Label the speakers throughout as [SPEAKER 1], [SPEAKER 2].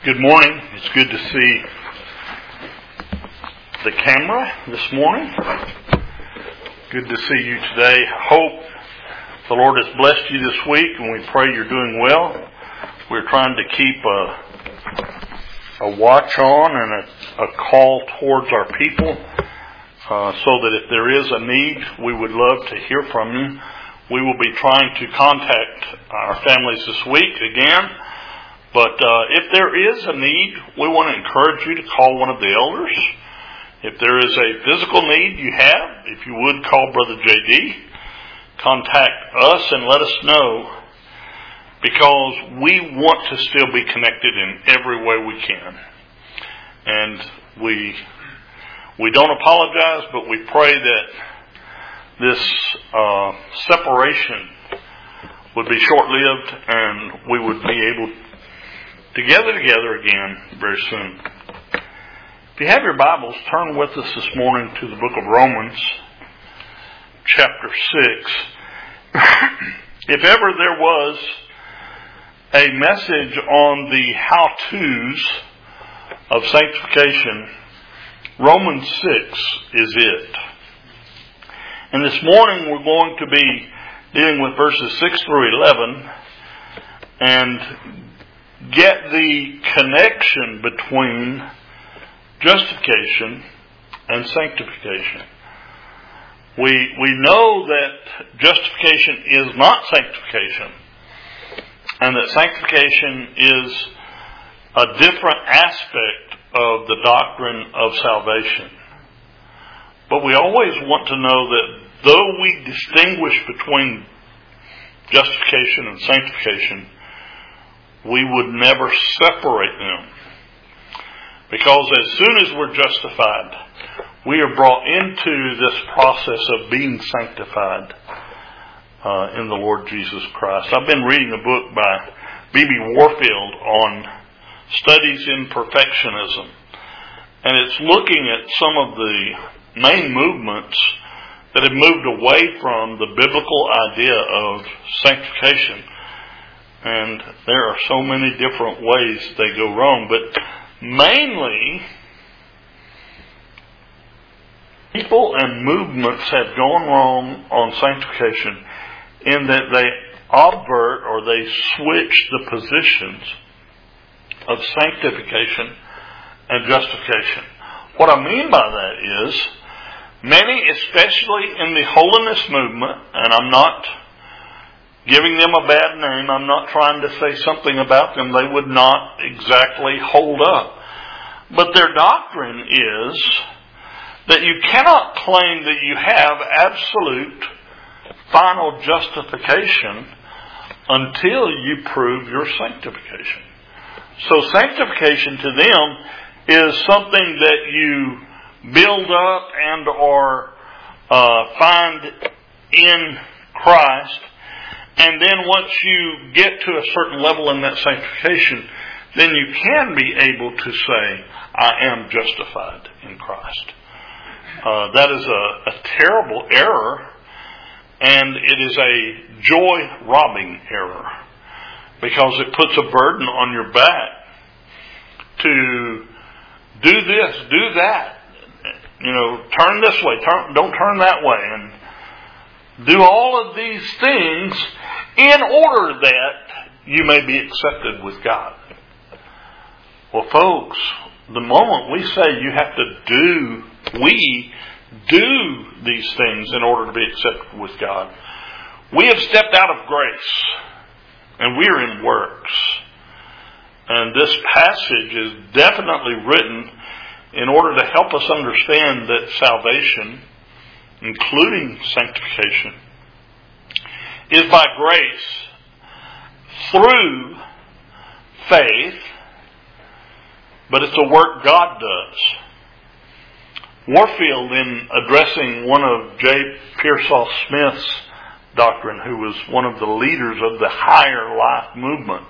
[SPEAKER 1] Good morning. It's good to see the camera this morning. Good to see you today. Hope the Lord has blessed you this week, and we pray you're doing well. We're trying to keep a watch on and a call towards our people so that if there is a need, we would love to hear from you. We will be trying to contact our families this week again. But if there is a need, we want to encourage you to call one of the elders. If there is a physical need you have, if you would call Brother J.D., contact us and let us know, because we want to still be connected in every way we can. And we don't apologize, but we pray that this separation would be short-lived and we would be able to gather together again very soon. If you have your Bibles, turn with us this morning to the book of Romans, chapter 6. If ever there was a message on the how-tos of sanctification, Romans 6 is it. And this morning we're going to be dealing with verses 6 through 11 and get the connection between justification and sanctification. We know that justification is not sanctification, and that sanctification is a different aspect of the doctrine of salvation. But we always want to know that though we distinguish between justification and sanctification, we would never separate them. Because as soon as we're justified, we are brought into this process of being sanctified in the Lord Jesus Christ. I've been reading a book by B.B. Warfield on studies in perfectionism. And it's looking at some of the main movements that have moved away from the biblical idea of sanctification. And there are so many different ways they go wrong. But mainly, people and movements have gone wrong on sanctification in that they obvert or they switch the positions of sanctification and justification. What I mean by that is, many, especially in the holiness movement, and I'm not giving them a bad name, I'm not trying to say something about them they would not exactly hold up. But their doctrine is that you cannot claim that you have absolute final justification until you prove your sanctification. So sanctification to them is something that you build up and or find in Christ. And then once you get to a certain level in that sanctification, then you can be able to say, I am justified in Christ. That is a terrible error, and it is a joy-robbing error, because it puts a burden on your back to do this, do that. Turn this way, don't turn that way, and do all of these things in order that you may be accepted with God. Well, folks, the moment we say you have to we do these things in order to be accepted with God, we have stepped out of grace and we are in works. And this passage is definitely written in order to help us understand that salvation, including sanctification, is by grace through faith, but it's a work God does. Warfield, in addressing one of J. Pearsall Smith's doctrine, who was one of the leaders of the higher life movement,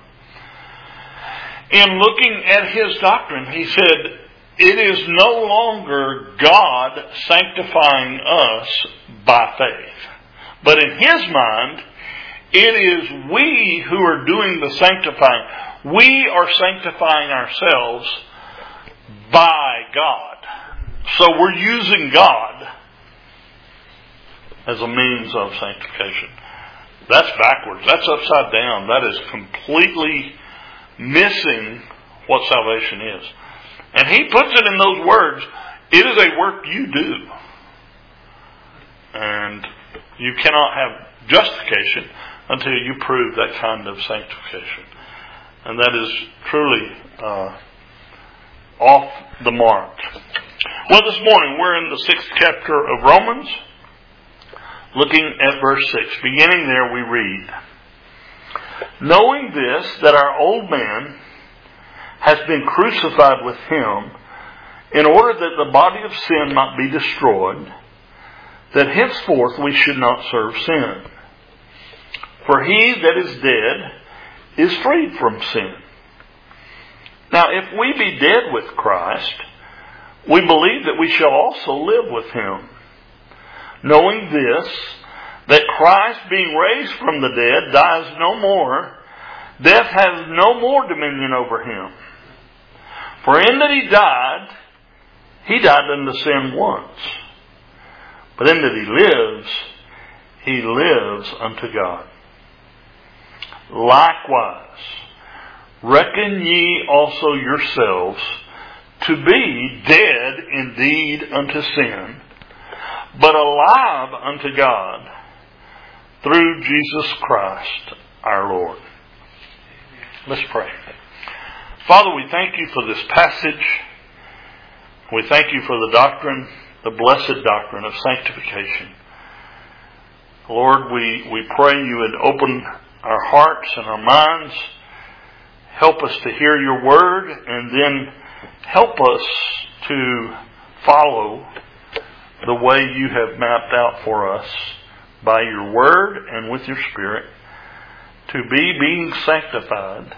[SPEAKER 1] in looking at his doctrine, he said, it is no longer God sanctifying us by faith. But in his mind, it is we who are doing the sanctifying. We are sanctifying ourselves by God. So we're using God as a means of sanctification. That's backwards. That's upside down. That is completely missing what salvation is. And he puts it in those words. It is a work you do. And you cannot have justification until you prove that kind of sanctification. And that is truly off the mark. Well, this morning we're in the 6th chapter of Romans, looking at verse 6. Beginning there we read, knowing this, that our old man has been crucified with him, in order that the body of sin might be destroyed, that henceforth we should not serve sin. For he that is dead is freed from sin. Now if we be dead with Christ, we believe that we shall also live with him, knowing this, that Christ being raised from the dead dies no more, death has no more dominion over him. For in that he died unto sin once. But in that he lives unto God. Likewise, reckon ye also yourselves to be dead indeed unto sin, but alive unto God through Jesus Christ our Lord. Let's pray. Father, we thank you for this passage. We thank you for the doctrine, the blessed doctrine of sanctification. Lord, we pray you would open our hearts and our minds. Help us to hear your word, and then help us to follow the way you have mapped out for us by your word and with your Spirit, to be being sanctified.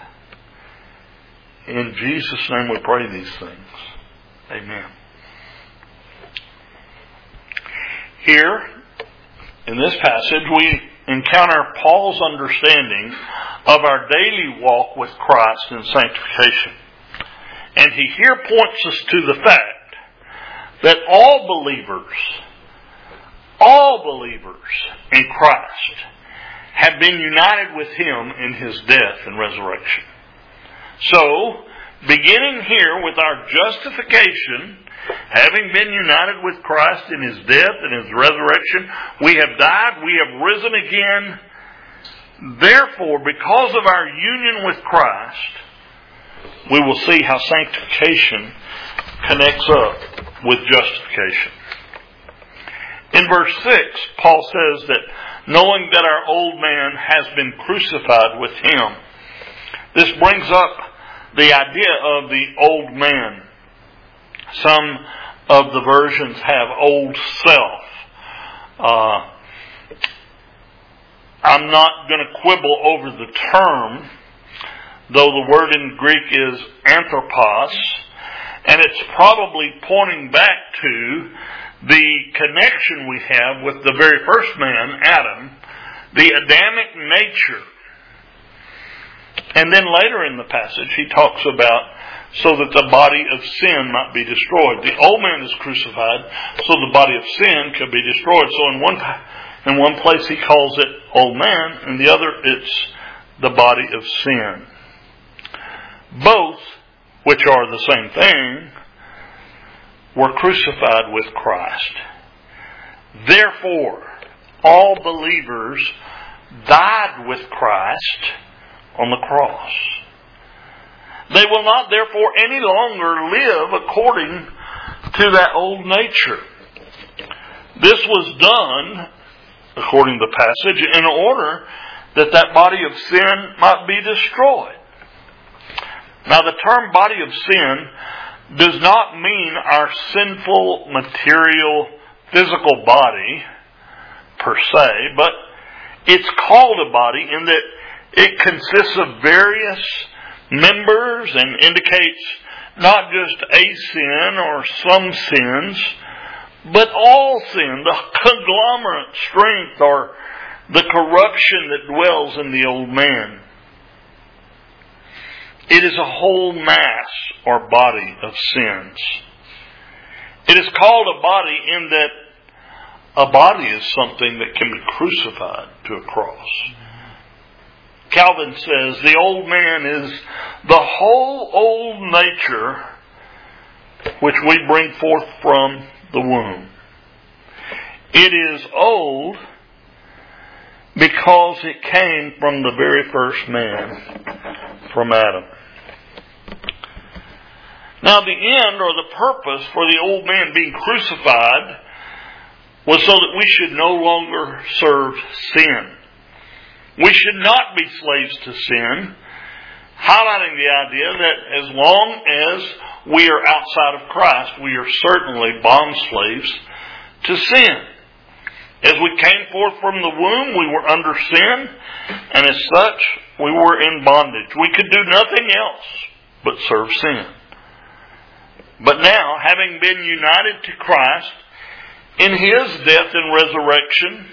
[SPEAKER 1] In Jesus' name we pray these things. Amen. Here, in this passage, we encounter Paul's understanding of our daily walk with Christ in sanctification. And he here points us to the fact that all believers in Christ have been united with him in his death and resurrection. So, beginning here with our justification, having been united with Christ in his death and his resurrection, we have died, we have risen again. Therefore, because of our union with Christ, we will see how sanctification connects up with justification. In verse 6, Paul says that knowing that our old man has been crucified with him. This brings up the idea of the old man. Some of the versions have old self. I'm not going to quibble over the term, though the word in Greek is anthropos, and it's probably pointing back to the connection we have with the very first man, Adam, the Adamic nature. And then later in the passage, he talks about so that the body of sin might be destroyed. The old man is crucified so the body of sin could be destroyed. So in one place he calls it old man, and the other it's the body of sin. Both, which are the same thing, were crucified with Christ. Therefore, all believers died with Christ on the cross. They will not therefore any longer live according to that old nature. This was done, according to the passage, in order that that body of sin might be destroyed. Now the term body of sin does not mean our sinful, material, physical body per se, but it's called a body in that it consists of various members and indicates not just a sin or some sins, but all sin, the conglomerate strength or the corruption that dwells in the old man. It is a whole mass or body of sins. It is called a body in that a body is something that can be crucified to a cross. Calvin says the old man is the whole old nature which we bring forth from the womb. It is old because it came from the very first man, from Adam. Now the end or the purpose for the old man being crucified was so that we should no longer serve sin. We should not be slaves to sin, highlighting the idea that as long as we are outside of Christ, we are certainly bond slaves to sin. As we came forth from the womb, we were under sin, and as such, we were in bondage. We could do nothing else but serve sin. But now, having been united to Christ in His death and resurrection,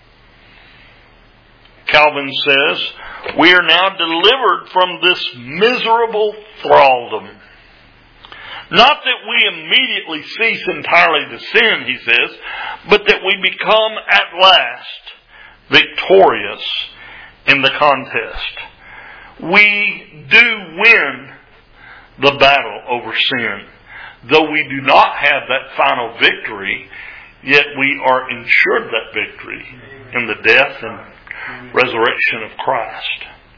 [SPEAKER 1] Calvin says, we are now delivered from this miserable thraldom. Not that we immediately cease entirely to sin, he says, but that we become at last victorious in the contest. We do win the battle over sin. Though we do not have that final victory, yet we are ensured that victory in the death and resurrection of Christ.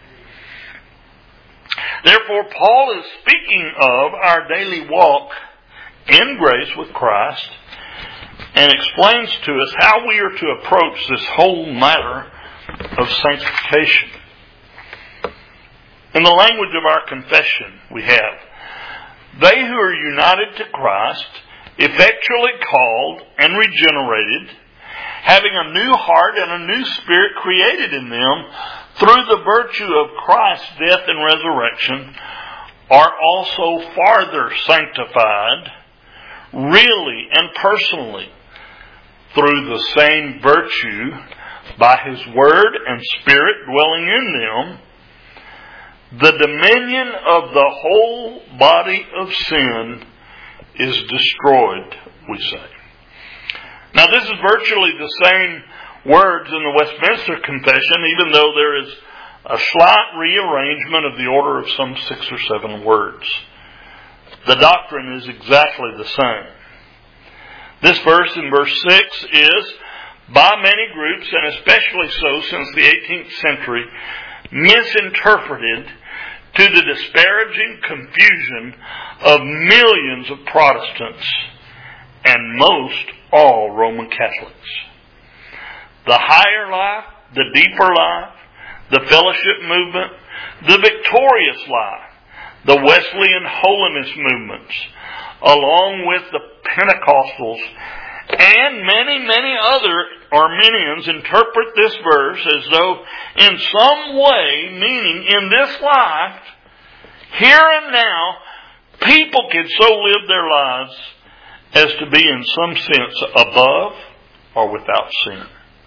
[SPEAKER 1] Therefore, Paul is speaking of our daily walk in grace with Christ and explains to us how we are to approach this whole matter of sanctification. In the language of our confession, we have, they who are united to Christ, effectually called and regenerated, having a new heart and a new spirit created in them through the virtue of Christ's death and resurrection, are also farther sanctified, really and personally, through the same virtue by His Word and Spirit dwelling in them. The dominion of the whole body of sin is destroyed, we say. Now this is virtually the same words in the Westminster Confession, even though there is a slight rearrangement of the order of some 6 or 7 words. The doctrine is exactly the same. This verse in verse 6 is, by many groups, and especially so since the 18th century, misinterpreted to the disparaging confusion of millions of Protestants and most all Roman Catholics. The higher life, the deeper life, the fellowship movement, the victorious life, the Wesleyan holiness movements, along with the Pentecostals, and many other Arminians interpret this verse as though in some way, meaning in this life, here and now, people can so live their lives as to be in some sense above or without sin.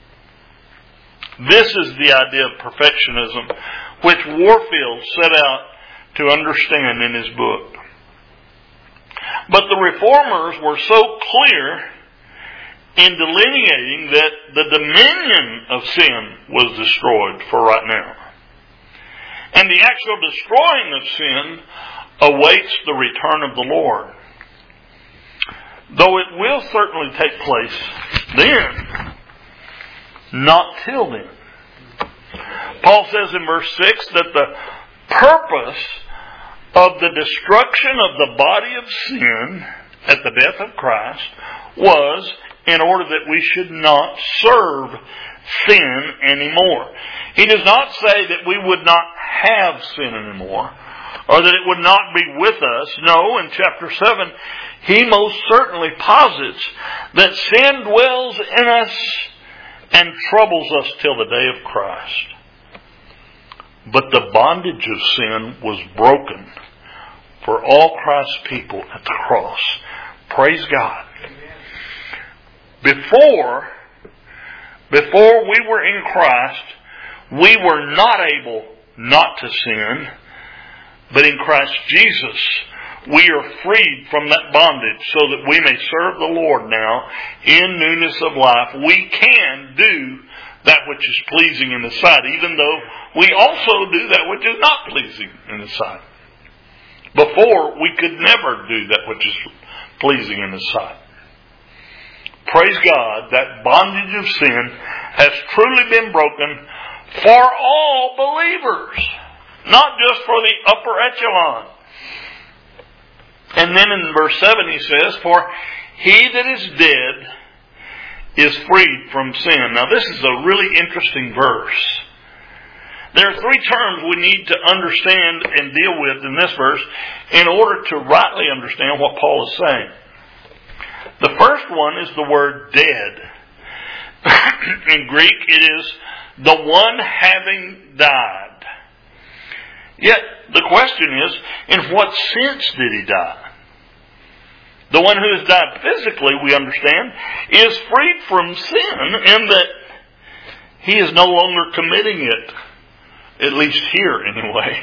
[SPEAKER 1] This is the idea of perfectionism which Warfield set out to understand in his book. But the Reformers were so clear in delineating that the dominion of sin was destroyed for right now. And the actual destroying of sin awaits the return of the Lord. Though it will certainly take place then, not till then. Paul says in verse 6 that the purpose of the destruction of the body of sin at the death of Christ was in order that we should not serve sin anymore. He does not say that we would not have sin anymore, or that it would not be with us. No, in chapter 7, he most certainly posits that sin dwells in us and troubles us till the day of Christ. But the bondage of sin was broken for all Christ's people at the cross. Praise God. Before we were in Christ, we were not able not to sin, But in Christ Jesus, we are freed from that bondage so that we may serve the Lord now in newness of life. We can do that which is pleasing in His sight, even though we also do that which is not pleasing in His sight. Before, we could never do that which is pleasing in His sight. Praise God, that bondage of sin has truly been broken for all believers, not just for the upper echelon. And then in verse 7 he says, "For he that is dead is freed from sin." Now this is a really interesting verse. There are three terms we need to understand and deal with in this verse in order to rightly understand what Paul is saying. The first one is the word dead. In Greek it is the one having died. Yet the question is, in what sense did he die? The one who has died physically, we understand, is freed from sin in that he is no longer committing it. At least here, anyway.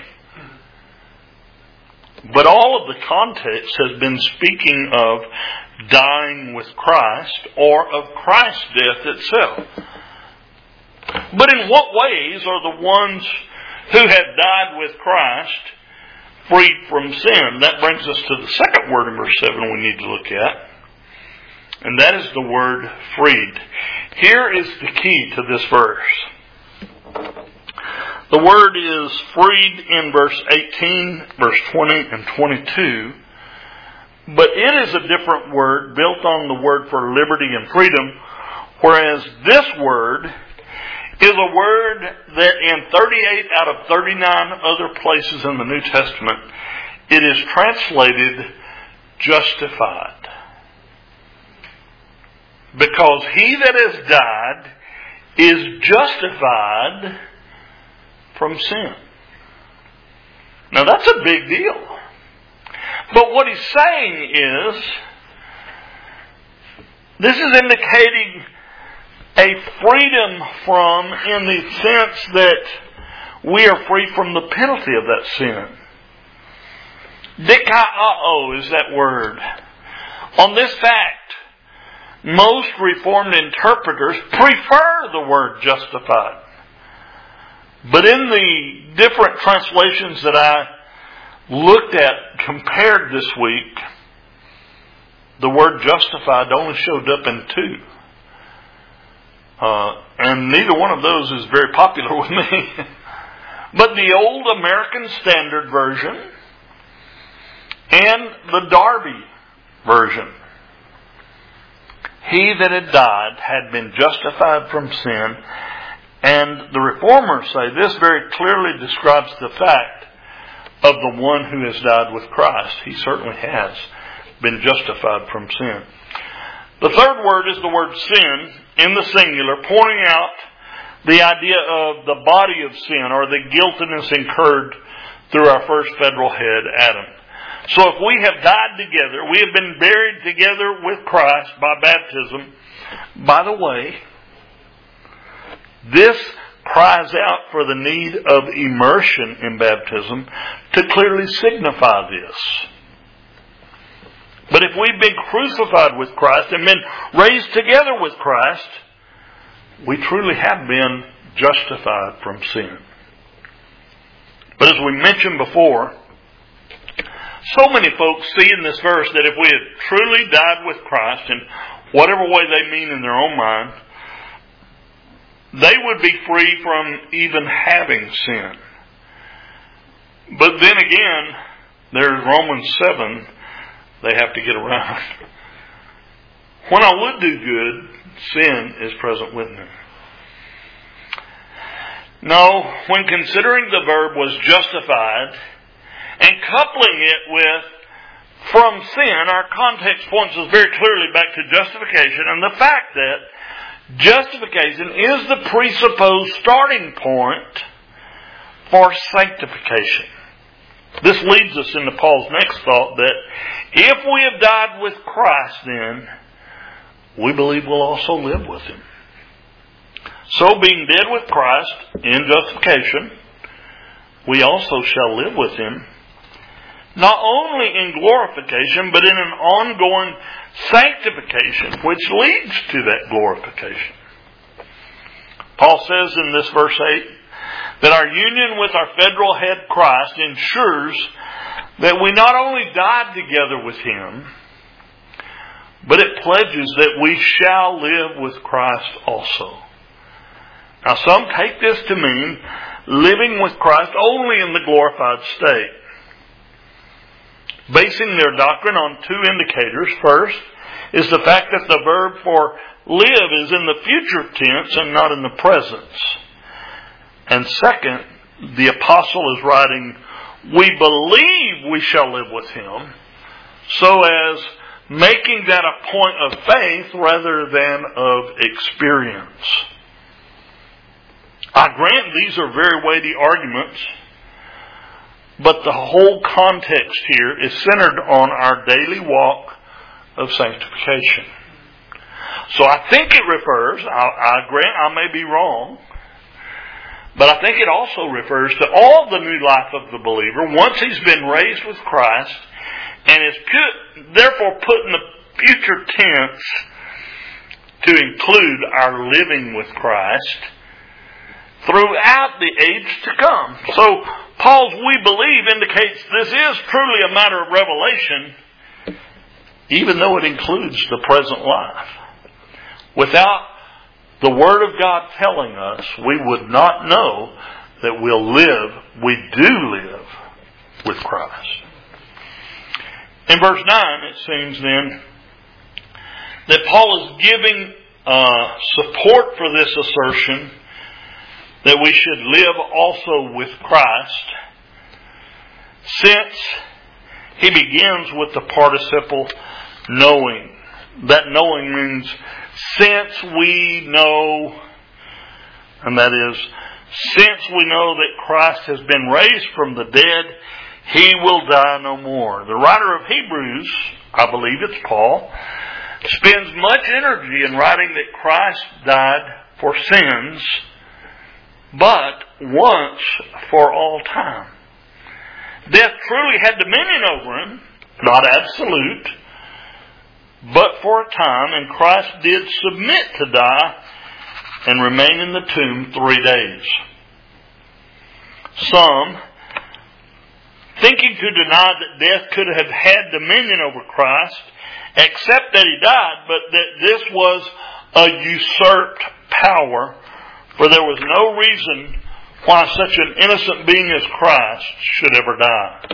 [SPEAKER 1] But all of the context has been speaking of dying with Christ or of Christ's death itself. But in what ways are the ones who have died with Christ freed from sin? That brings us to the second word in verse 7 we need to look at. And that is the word freed. Here is the key to this verse. The word is freed in verse 18, verse 20, and 22. But it is a different word built on the word for liberty and freedom. Whereas this word is a word that in 38 out of 39 other places in the New Testament, it is translated justified. Because he that has died is justified from sin. Now that's a big deal. But what he's saying is, this is indicating a freedom from, in the sense that we are free from the penalty of that sin. Dikaiō is that word. On this fact, most Reformed interpreters prefer the word justified. But in the different translations that I looked at, compared this week, the word justified only showed up in 2. And neither one of those is very popular with me. But the Old American Standard Version and the Darby Version. He that had died had been justified from sin. And the Reformers say this very clearly describes the fact of the one who has died with Christ. He certainly has been justified from sin. The third word is the word sin in the singular, pointing out the idea of the body of sin or the guiltiness incurred through our first federal head, Adam. So if we have died together, we have been buried together with Christ by baptism. By the way, this cries out for the need of immersion in baptism to clearly signify this. But if we've been crucified with Christ and been raised together with Christ, we truly have been justified from sin. But as we mentioned before, so many folks see in this verse that if we had truly died with Christ, in whatever way they mean in their own mind, they would be free from even having sin. But then again, there's Romans 7 they have to get around. When I would do good, sin is present with me. No, when considering the verb was justified and coupling it with from sin, our context points us very clearly back to justification and the fact that justification is the presupposed starting point for sanctification. This leads us into Paul's next thought that if we have died with Christ, then we believe we'll also live with Him. So being dead with Christ in justification, we also shall live with Him not only in glorification, but in an ongoing sanctification, which leads to that glorification. Paul says in this verse 8 that our union with our federal head Christ ensures that we not only died together with Him, but it pledges that we shall live with Christ also. Now some take this to mean living with Christ only in the glorified state, basing their doctrine on two indicators. First is the fact that the verb for live is in the future tense and not in the present. And second, the apostle is writing, we believe we shall live with Him, so as making that a point of faith rather than of experience. I grant these are very weighty arguments, but the whole context here is centered on our daily walk of sanctification. So I think it refers, I grant I may be wrong, but I think it also refers to all the new life of the believer once he's been raised with Christ and is therefore put in the future tense to include our living with Christ throughout the age to come. So Paul's "we believe" indicates this is truly a matter of revelation, even though it includes the present life. Without the Word of God telling us, we would not know that we do live with Christ. In verse 9, it seems then that Paul is giving support for this assertion that we should live also with Christ, since he begins with the participle knowing. That knowing means since we know, and that is, since we know that Christ has been raised from the dead, He will die no more. The writer of Hebrews, I believe it's Paul, spends much energy in writing that Christ died for sins, but once for all time. Death truly had dominion over Him, not absolute, but for a time, and Christ did submit to die and remain in the tomb 3 days. Some, thinking to deny that death could have had dominion over Christ, accept that He died, but that this was a usurped power, for there was no reason why such an innocent being as Christ should ever die.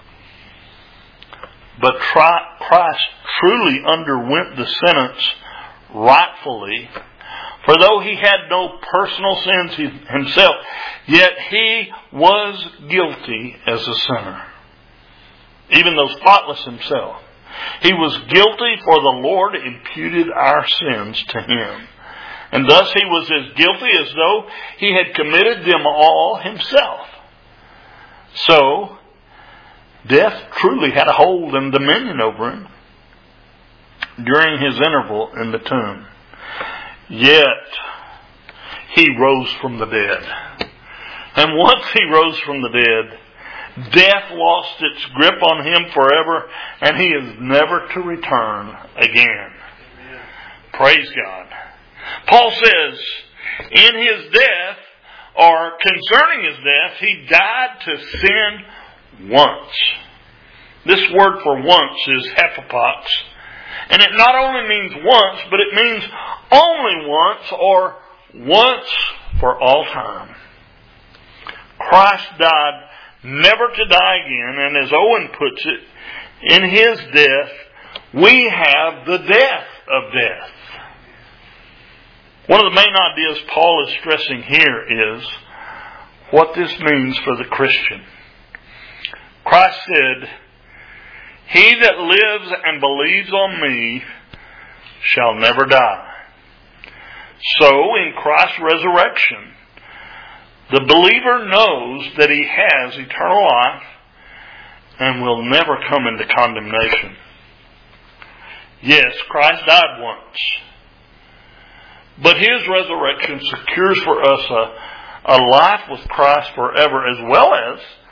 [SPEAKER 1] But Christ truly underwent the sentence rightfully, for though He had no personal sins Himself, yet He was guilty as a sinner, even though spotless Himself. He was guilty, for the Lord imputed our sins to Him. And thus He was as guilty as though He had committed them all Himself. So, death truly had a hold and dominion over Him during His interval in the tomb. Yet, He rose from the dead. And once He rose from the dead, death lost its grip on Him forever, and He is never to return again. Amen. Praise God. Paul says, in His death, or concerning His death, He died to sin once. This word for once is hephapox. And it not only means once, but it means only once, or once for all time. Christ died never to die again, and as Owen puts it, in His death, we have the death of death. One of the main ideas Paul is stressing here is what this means for the Christian. Christ said, "He that lives and believes on me shall never die." So, in Christ's resurrection, the believer knows that he has eternal life and will never come into condemnation. Yes, Christ died once, but His resurrection secures for us a life with Christ forever, as well as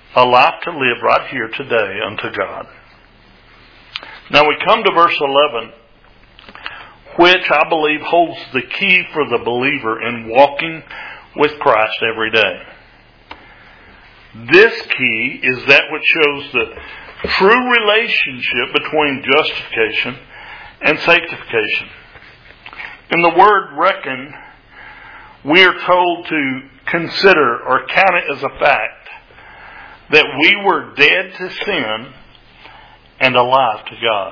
[SPEAKER 1] a life to live right here today unto God. Now we come to verse 11, which I believe holds the key for the believer in walking with Christ every day. This key is that which shows the true relationship between justification and sanctification. In the word reckon, we are told to consider or count it as a fact that we were dead to sin and alive to God.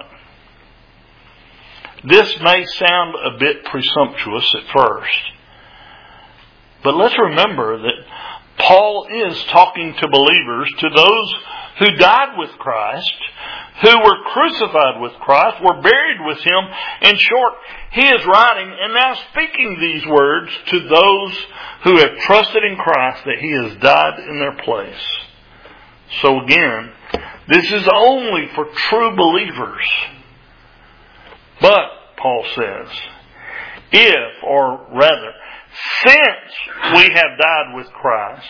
[SPEAKER 1] This may sound a bit presumptuous at first, but let's remember that Paul is talking to believers, to those who died with Christ, who were crucified with Christ, were buried with Him. In short, he is writing and now speaking these words to those who have trusted in Christ, that He has died in their place. So again, this is only for true believers. But, Paul says, if, or rather, since we have died with Christ,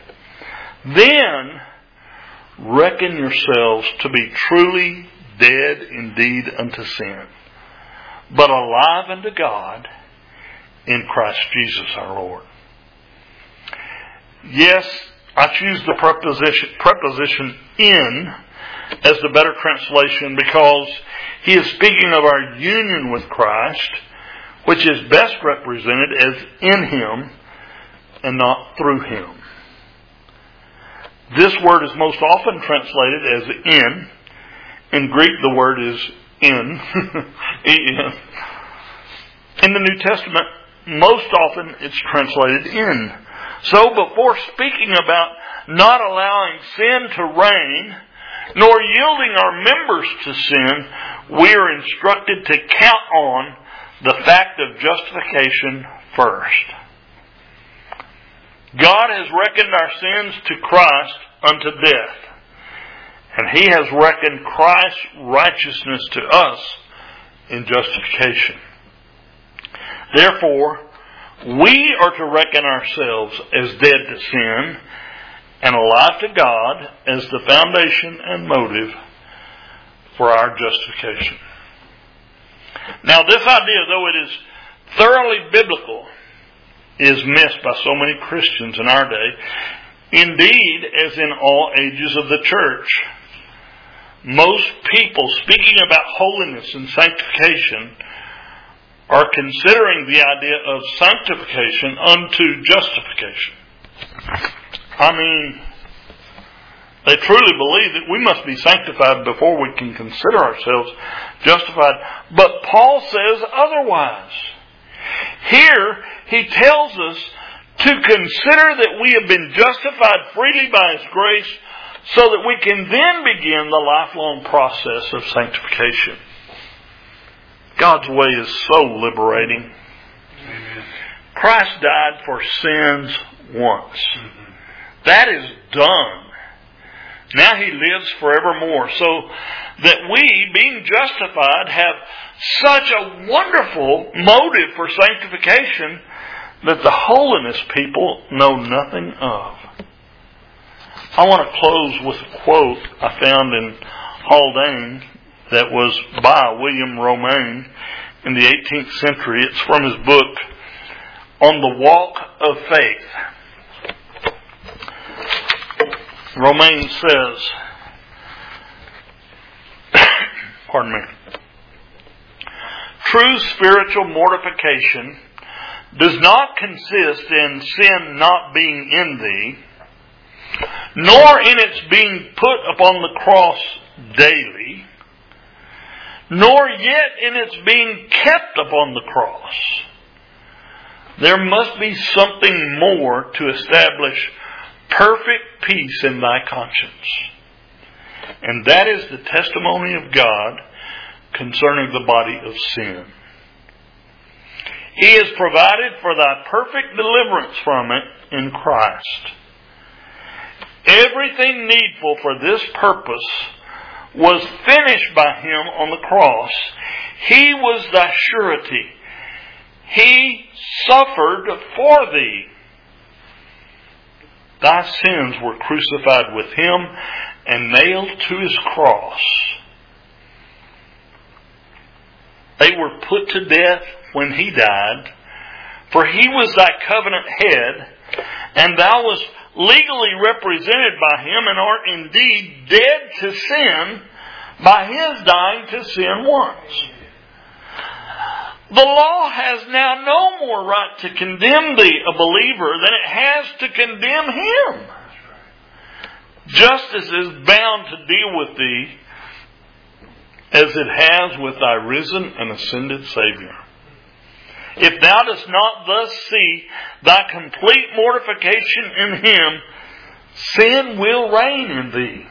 [SPEAKER 1] then reckon yourselves to be truly dead indeed unto sin, but alive unto God in Christ Jesus our Lord. Yes, I choose the preposition in as the better translation because he is speaking of our union with Christ, which is best represented as in Him and not through Him. This word is most often translated as in. In Greek, the word is in. En. In the New Testament, most often it's translated in. So before speaking about not allowing sin to reign, nor yielding our members to sin, we are instructed to count on the fact of justification first. God has reckoned our sins to Christ unto death, and He has reckoned Christ's righteousness to us in justification. Therefore, we are to reckon ourselves as dead to sin and alive to God as the foundation and motive for our justification. Now, this idea, though it is thoroughly biblical, is missed by so many Christians in our day. Indeed, as in all ages of the church, most people speaking about holiness and sanctification are considering the idea of sanctification unto justification. I mean, they truly believe that we must be sanctified before we can consider ourselves justified. But Paul says otherwise. Here, he tells us to consider that we have been justified freely by His grace so that we can then begin the lifelong process of sanctification. God's way is so liberating. Amen. Christ died for sins once. That is done. Now He lives forevermore, so that we, being justified, have such a wonderful motive for sanctification that the holiness people know nothing of. I want to close with a quote I found in Haldane that was by William Romaine in the 18th century. It's from his book, On the Walk of Faith. Romaine says, pardon me, true spiritual mortification does not consist in sin not being in thee, nor in its being put upon the cross daily, nor yet in its being kept upon the cross. There must be something more to establish perfect peace in thy conscience. And that is the testimony of God concerning the body of sin. He has provided for thy perfect deliverance from it in Christ. Everything needful for this purpose was finished by Him on the cross. He was thy surety. He suffered for thee. thy sins were crucified with him and nailed to his cross. They were put to death when he died, for he was thy covenant head, and thou wast legally represented by him, and art indeed dead to sin by his dying to sin once. The law has now no more right to condemn thee, a believer, than it has to condemn him. Justice is bound to deal with thee as it has with thy risen and ascended Savior. If thou dost not thus see thy complete mortification in him, sin will reign in thee.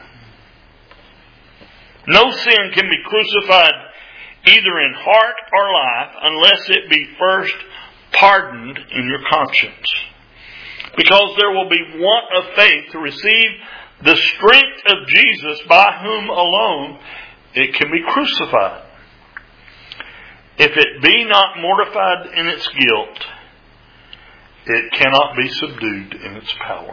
[SPEAKER 1] No sin can be crucified either in heart or life unless it be first pardoned in your conscience. Because there will be want of faith to receive the strength of Jesus, by whom alone it can be crucified. If it be not mortified in its guilt, it cannot be subdued in its power.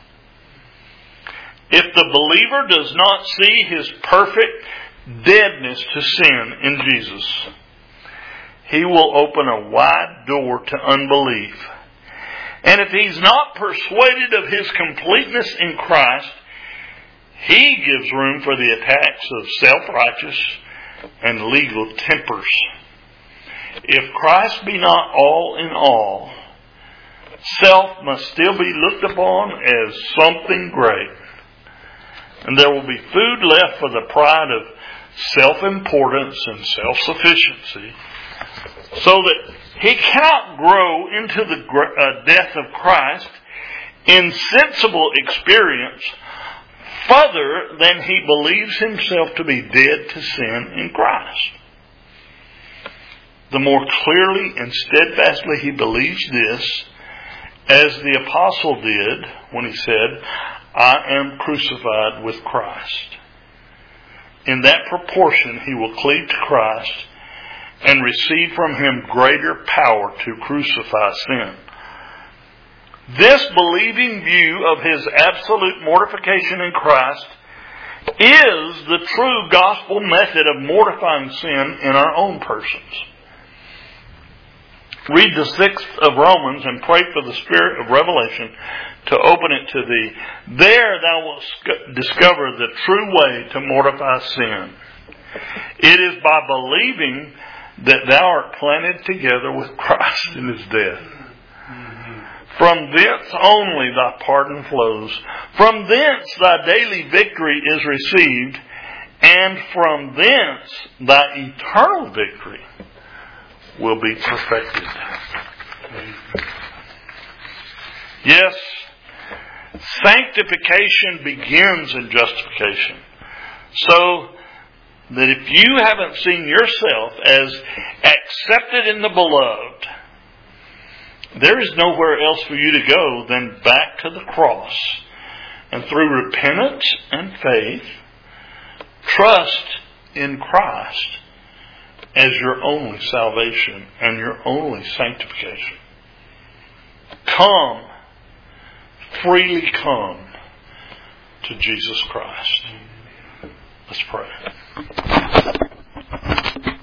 [SPEAKER 1] If the believer does not see his perfect deadness to sin in Jesus, he will open a wide door to unbelief. And if he's not persuaded of his completeness in Christ, he gives room for the attacks of self-righteous and legal tempers. If Christ be not all in all, self must still be looked upon as something great. And there will be food left for the pride of self-importance and self-sufficiency, so that he cannot grow into the death of Christ in sensible experience further than he believes himself to be dead to sin in Christ. The more clearly and steadfastly he believes this, as the apostle did when he said, I am crucified with Christ. In that proportion he will cleave to Christ and receive from him greater power to crucify sin. This believing view of his absolute mortification in Christ is the true gospel method of mortifying sin in our own persons. Read the 6th of Romans and pray for the Spirit of revelation to open it to thee. There thou wilt discover the true way to mortify sin. It is by believing that thou art planted together with Christ in his death. From thence only thy pardon flows. From thence thy daily victory is received. And from thence thy eternal victory will be perfected. Yes, sanctification begins in justification. So that if you haven't seen yourself as accepted in the beloved, there is nowhere else for you to go than back to the cross. And through repentance and faith, trust in Christ as your only salvation and your only sanctification. Come, freely come to Jesus Christ. Let's pray.